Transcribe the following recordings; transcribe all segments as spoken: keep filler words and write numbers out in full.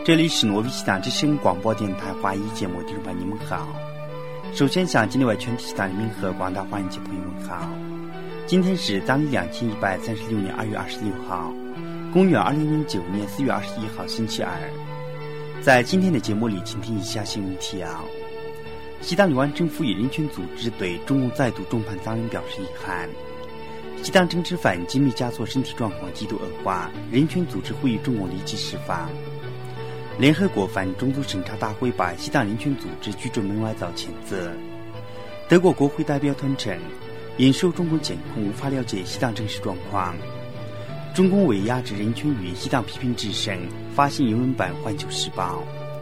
这里是挪威西藏之声广播电台华语节目，听众朋友你们好。首先向境内外全体西藏人民和广大华人界朋友们好。今天是当地两千一百三十六年二月二十六号，公元二零零九年四月二十一号星期二。在今天的节目里，请听以下新闻提要：西藏流亡政府与人权组织对中共再度重判藏人表示遗憾。西藏政治犯吉米嘉措身体状况极度恶化，人权组织呼吁中共立即释放。联合国反种族审查大会把西藏人权组织拒诸门外遭谴责。德国国会代表团称，因受中共监控无法了解西藏真实状况。中共为压制人权与西藏批评之声，发行英文版《环球时报》。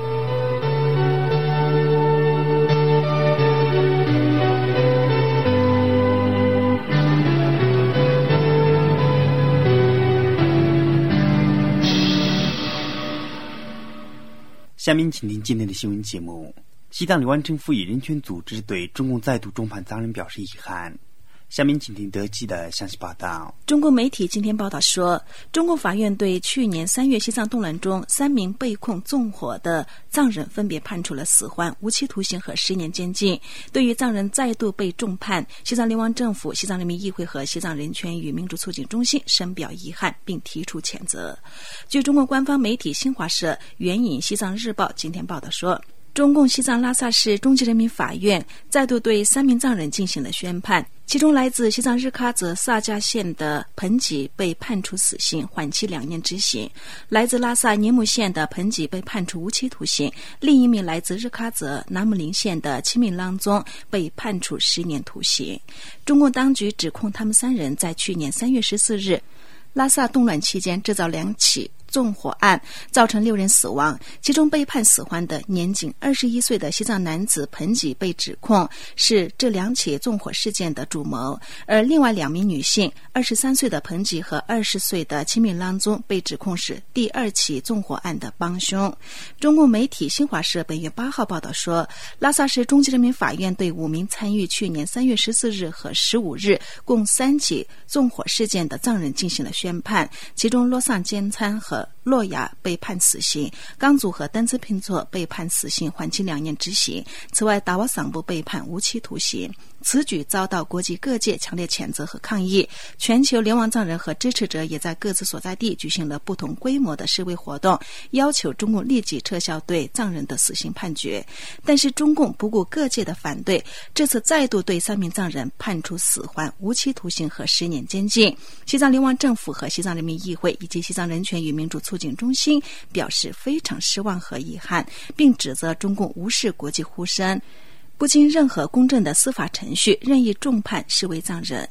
下面请听今天的新闻节目。西藏流亡政府与人权组织对中共再度重判藏人表示遗憾。下面请听德基的详细报道。 中国媒体今天报道说，中共法院对去年三月西藏动乱中三名被控纵火的藏人分别判处了死缓、无期徒刑和十年监禁。对于藏人再度被重判，西藏流亡政府、西藏人民议会和西藏人权与民主促进中心深表遗憾，并提出谴责。据中国官方媒体新华社援引西藏日报今天报道说，中共西藏拉萨市中级人民法院再度对三名藏人进行了宣判，其中来自西藏日喀则萨迦县的彭吉被判处死刑，缓期两年执行；来自拉萨宁木县的彭吉被判处无期徒刑，另一名来自日喀则南木林县的齐敏郎宗被判处十年徒刑。中共当局指控他们三人在去年三月十四日拉萨动乱期间制造两起纵火案，造成六人死亡，其中被判死缓的年仅二十一岁的西藏男子彭吉被指控是这两起纵火事件的主谋，而另外两名女性二十三岁的彭吉和二十岁的齐敏郎宗被指控是第二起纵火案的帮凶。中共媒体新华社本月八号报道说，拉萨市中级人民法院对五名参与去年三月十四日和十五日共三起纵火事件的藏人进行了宣判，其中洛桑坚参和洛雅被判死刑，刚祖和丹兹平措被判死刑，缓期两年执行。此外，达瓦桑布被判无期徒刑。此举遭到国际各界强烈谴责和抗议，全球流亡藏人和支持者也在各自所在地举行了不同规模的示威活动，要求中共立即撤销对藏人的死刑判决。但是中共不顾各界的反对，这次再度对三名藏人判处死缓、无期徒刑和十年监禁。西藏流亡政府和西藏人民议会以及西藏人权与民主促进中心表示非常失望和遗憾，并指责中共无视国际呼声，不经任何公正的司法程序任意重判示威藏人。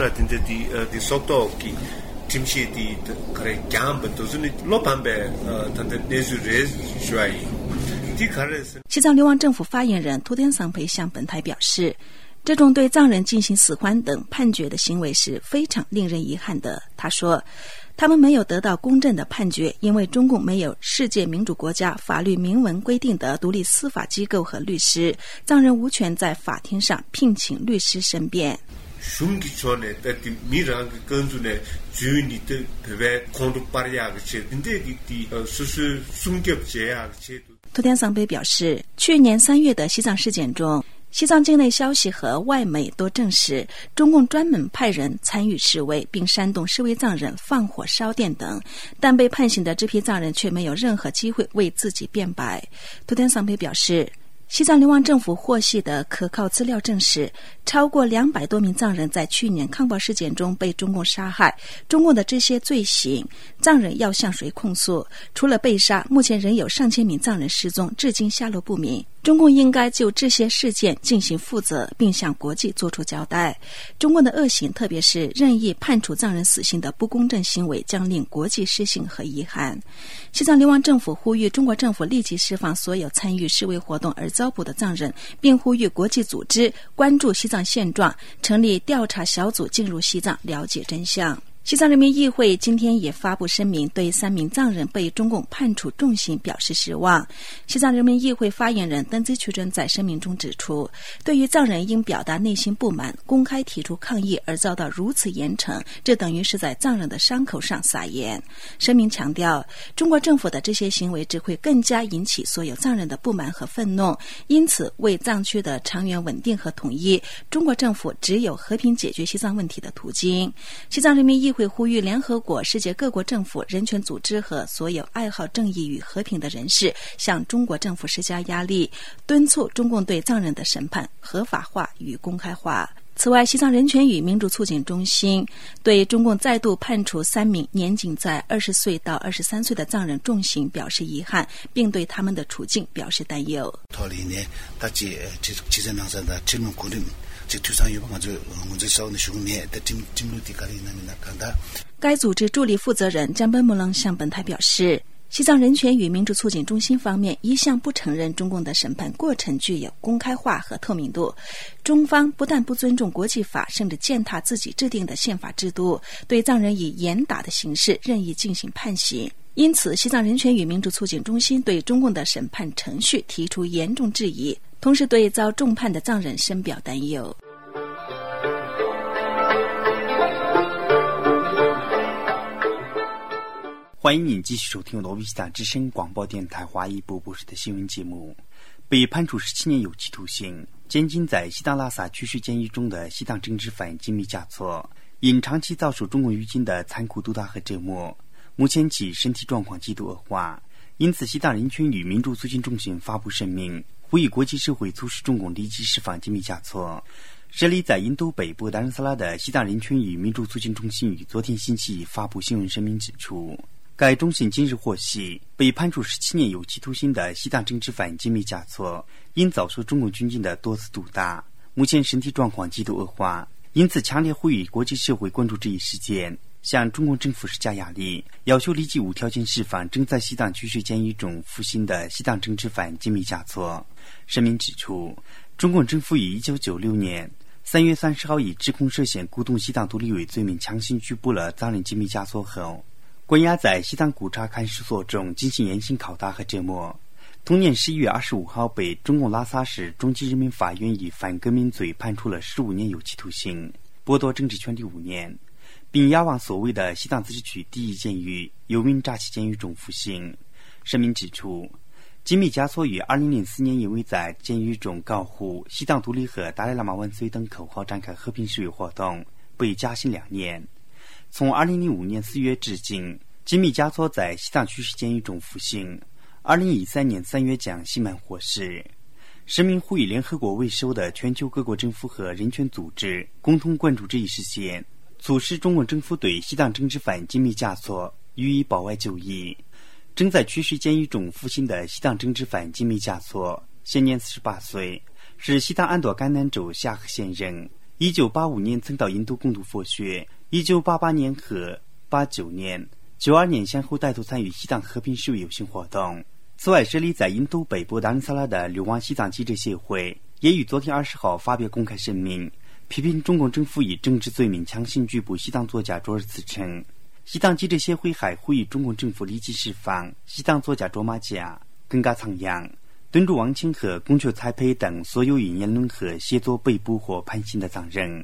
西藏流亡政府发言人图天桑培向本台表示，这种对藏人进行死缓等判决的行为是非常令人遗憾的。他说，他们没有得到公正的判决，因为中共没有世界民主国家法律明文规定的独立司法机构和律师，藏人无权在法庭上聘请律师申辩。图天桑培表示，去年三月的西藏事件中，西藏境内消息和外媒都证实，中共专门派人参与示威，并煽动示威藏人放火烧店等，但被判刑的这批藏人却没有任何机会为自己辩白。图天桑培表示，西藏流亡政府获悉的可靠资料证实，超过两百多名藏人在去年抗暴事件中被中共杀害。中共的这些罪行，藏人要向谁控诉？除了被杀，目前仍有上千名藏人失踪，至今下落不明。中共应该就这些事件进行负责，并向国际做出交代。中共的恶行，特别是任意判处藏人死刑的不公正行为，将令国际失信和遗憾。西藏流亡政府呼吁中国政府立即释放所有参与示威活动而遭捕的藏人，并呼吁国际组织关注西藏现状，成立调查小组进入西藏了解真相。 西藏人民议会今天也发布声明，对三名藏人被中共判处重刑表示失望。西藏人民议会发言人登基曲准在声明中指出，对于藏人因表达内心不满、公开提出抗议而遭到如此严惩，这等于是在藏人的伤口上撒盐。声明强调，中国政府的这些行为只会更加引起所有藏人的不满和愤怒，因此为藏区的长远稳定和统一，中国政府只有和平解决西藏问题的途径。西藏人民议会呼吁联合国、世界各国政府、人权组织和所有爱好正义与和平的人士向中国政府施加压力，敦促中共对藏人的审判合法化与公开化。此外，西藏人权与民主促进中心对中共再度判处三名年仅在二十岁到二十三岁的藏人重刑表示遗憾，并对他们的处境表示担忧。该组织助理负责人江本木楞向本台表示，西藏人权与民主促进中心方面一向不承认中共的审判过程具有公开化和透明度，中方不但不尊重国际法，甚至践踏自己制定的宪法制度，对藏人以严打的形式任意进行判刑。因此，西藏人权与民主促进中心对中共的审判程序提出严重质疑，同时对遭重判的藏人深表担忧。 欢迎您继续收听罗维西塔之声广播电台华裔播播室的新闻节目。被判处十七年有期徒刑、监禁在西藏拉萨区市监狱中的西藏政治犯金密嘉措，因长期遭受中共狱警的残酷毒打和折磨，目前其身体状况极度恶化。因此，西藏人权与民主促进中心发布声明，呼吁国际社会促使中共立即释放金密嘉措。设立在印度北部达仁萨拉的西藏人权与民主促进中心于昨天星期发布新闻声明指出，该中心今日获悉，被判处十七年有期徒刑的西藏政治犯金密嘉措因遭受中共军警的多次毒打，目前身体状况极度恶化，因此强烈呼吁国际社会关注这一事件，向中共政府施加压力，要求立即无条件释放正在西藏区市监狱中服刑的西藏政治犯金密嘉措。声明指出，中共政府于一九九六年三月三十号以指控涉嫌鼓动西藏独立为罪名强行拘捕了藏人金密嘉措后，关押在西藏古查看守所中进行严刑拷打和折磨。同年十一月二十五号被中共拉萨市中级人民法院以反革命罪判处了十五年有期徒刑，剥夺政治权利五年，并押往所谓的西藏自治区第一监狱有名扎西监狱中服刑。声明指出，金密嘉措于二零零四年因为在监狱中高呼西藏独立和达赖喇嘛万岁等口号展开和平示威活动，被加刑两年。从二零零五年四月至今，金密嘉措在西藏区市监狱中服刑。二零一三年三月将刑满获释。声明呼吁联合国为首的全球各国政府和人权组织共同关注这一事件，促使中国政府对西藏政治犯金密嘉措予以保外就医。正在区市监狱中服刑的西藏政治犯金密嘉措现年四十八岁，是西藏安多甘南州夏河县人。一九八五年曾到印度攻读佛学，一九八八年和八九年、九二年先后带头参与西藏和平示威游行活动。此外，设立在印度北部达仁萨拉的流亡西藏记者协会也于昨天二十号发表公开声明，批评中共政府以政治罪名强行拘捕西藏作家卓尔茨称。西藏记者协会还呼吁中共政府立即释放西藏作家卓玛嘉、根嘎仓央、敦珠王清和龚雀彩培等所有因言论和写作被捕或判刑的藏人。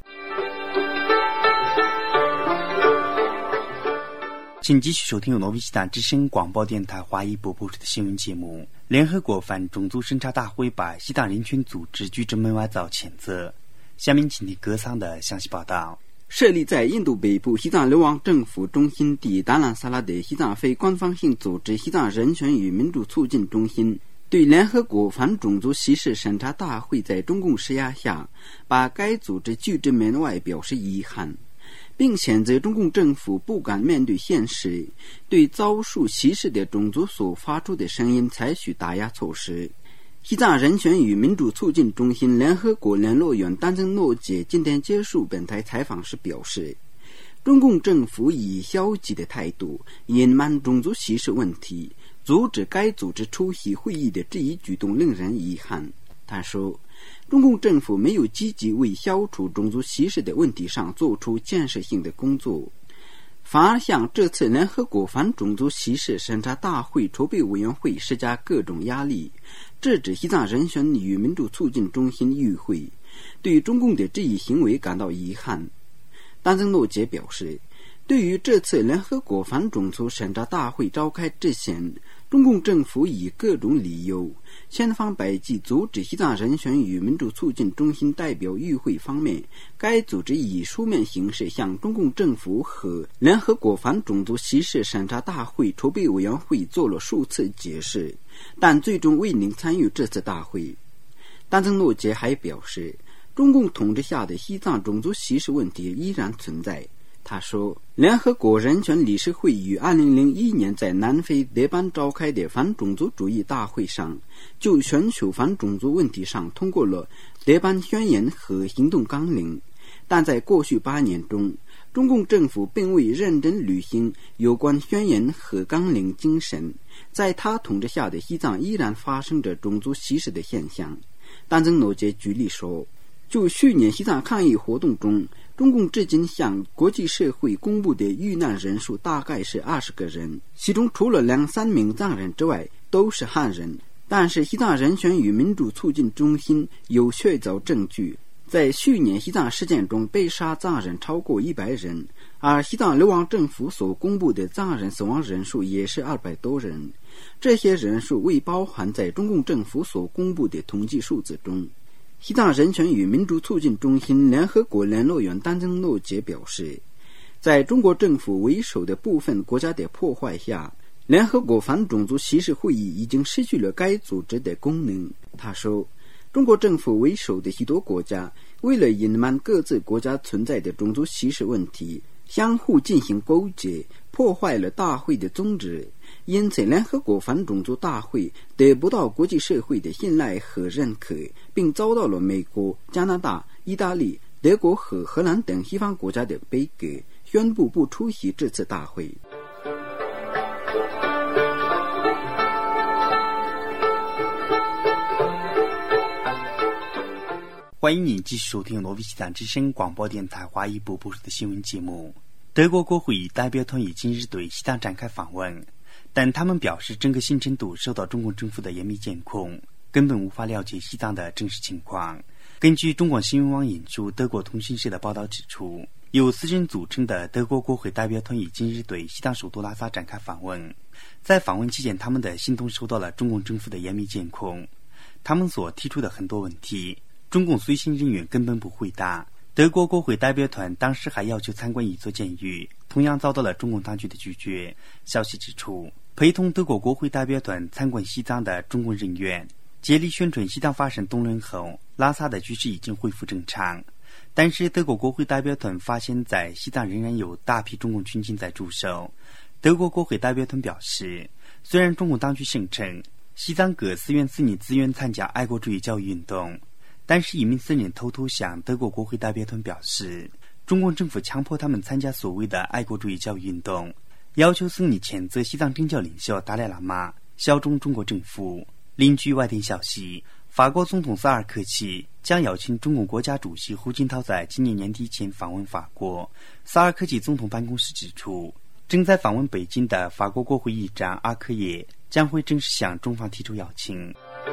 请继续收听由诺维西坦之声广播电台华裔播播出的新闻节目。联合国反种族审查大会把西藏人权组织拒之门外遭谴责。下面请听歌桑的详细报道。 设立在印度北部西藏流亡政府中心地达兰萨拉的西藏非官方性组织西藏人权与民主促进中心，对联合国反种族歧视审查大会在中共施压下把该组织拒之门外表示遗憾，并谴责中共政府不敢面对现实，对遭受歧视的种族所发出的声音采取打压措施。西藏人权与民主促进中心联合国联络员丹增诺杰今天接受本台采访时表示，中共政府以消极的态度隐瞒种族歧视问题，阻止该组织出席会议的这一举动令人遗憾。他说，中共政府没有积极为消除种族歧视的问题上做出建设性的工作。 反而向这次联合国反种族歧视审查大会筹备委员会施加各种压力，制止西藏人权与民主促进中心与会，对中共的这一行为感到遗憾。丹增诺杰表示，对于这次联合国反种族审查大会召开之前，中共政府以各种理由千方百计阻止西藏人权与民主促进中心代表与会方面，该组织以书面形式向中共政府和联合国反种族歧视审查大会筹备委员会做了数次解释，但最终未能参与这次大会。丹增诺杰还表示，中共统治下的西藏种族歧视问题依然存在。他说，联合国人权理事会于二零零一年在南非德班召开的反种族主义大会上，就全球反种族问题上通过了德班宣言和行动纲领，但在过去八年中，中共政府并未认真履行有关宣言和纲领精神，在他统治下的西藏依然发生着种族歧视的现象。丹增诺杰举例说，就去年西藏抗议活动中，中共至今向国际社会公布的遇难人数大概是二十个人，其中除了两三名藏人之外都是汉人。但是西藏人权与民主促进中心有确凿证据，在去年西藏事件中被杀藏人超过一百人，而西藏流亡政府所公布的藏人死亡人数也是二百多人，这些人数未包含在中共政府所公布的统计数字中。西藏人权与民主促进中心联合国联络员丹增诺杰表示，在中国政府为首的部分国家的破坏下，联合国反种族歧视会议已经失去了该组织的功能。他说，中国政府为首的许多国家为了隐瞒各自国家存在的种族歧视问题，相互进行勾结，破坏了大会的宗旨，因此联合国反种族大会得不到国际社会的信赖和认可，并遭到了美国、加拿大、意大利、德国和荷兰等西方国家的杯葛，宣布不出席这次大会。 欢迎你继续收听罗维西藏之声广播电台华语播播出的新闻节目。德国国会代表团已今日对西藏展开访问，但他们表示整个行程都受到中共政府的严密监控，根本无法了解西藏的真实情况。根据中国新闻网引述德国通讯社的报道指出，由四人组成的德国国会代表团已今日对西藏首都拉萨展开访问。在访问期间，他们的行动受到了中共政府的严密监控，他们所提出的很多问题，中共随行人员根本不回答。德国国会代表团当时还要求参观一座监狱，同样遭到了中共当局的拒绝。消息指出，陪同德国国会代表团参观西藏的中共人员竭力宣传西藏发生动乱后，拉萨的局势已经恢复正常。但是德国国会代表团发现在西藏仍然有大批中共军警在驻守。德国国会代表团表示，虽然中共当局声称西藏各寺院寺尼自愿参加爱国主义教育运动，但是一名僧人偷偷向德国国会代表团表示，中共政府强迫他们参加所谓的爱国主义教育运动，要求僧尼谴责西藏政教领袖达赖喇嘛，效忠中国政府。另据外电消息，法国总统萨尔科齐将邀请中共国家主席胡锦涛在今年年底前访问法国。萨尔科齐总统办公室指出，正在访问北京的法国国会议长阿克耶将会正式向中方提出邀请。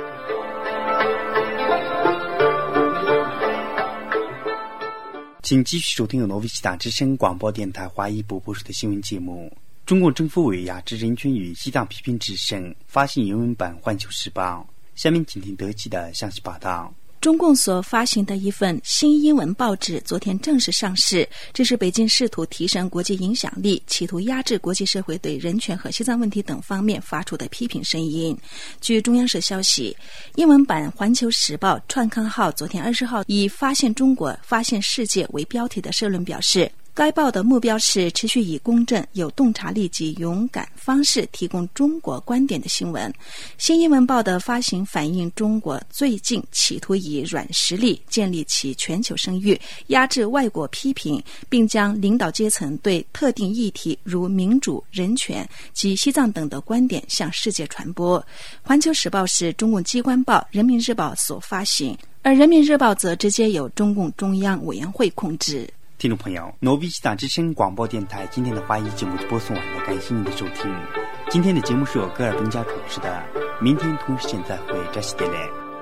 请继续收听由罗维西藏之声广播电台华语播播出的新闻节目。中共政府为压制人权与西藏批评之声，发行英文版《环球时报》。下面请听德记的详细报道。 中共所发行的一份新英文报纸昨天正式上市，这是北京试图提升国际影响力，企图压制国际社会对人权和西藏问题等方面发出的批评声音。据中央社消息，英文版《环球时报》创刊号昨天二十号以发现中国、发现世界为标题的社论表示，该报的目标是持续以公正、有洞察力及勇敢方式提供中国观点的新闻。新英文报的发行反映中国最近企图以软实力建立其全球声誉，压制外国批评，并将领导阶层对特定议题如民主、人权及西藏等的观点向世界传播。环球时报是中共机关报人民日报所发行，而人民日报则直接由中共中央委员会控制。 听众朋友，诺维西藏之声广播电台今天的华语节目就播送完了，感谢您的收听。今天的节目是由格尔本家主持的，明天同时间再会，扎西德勒。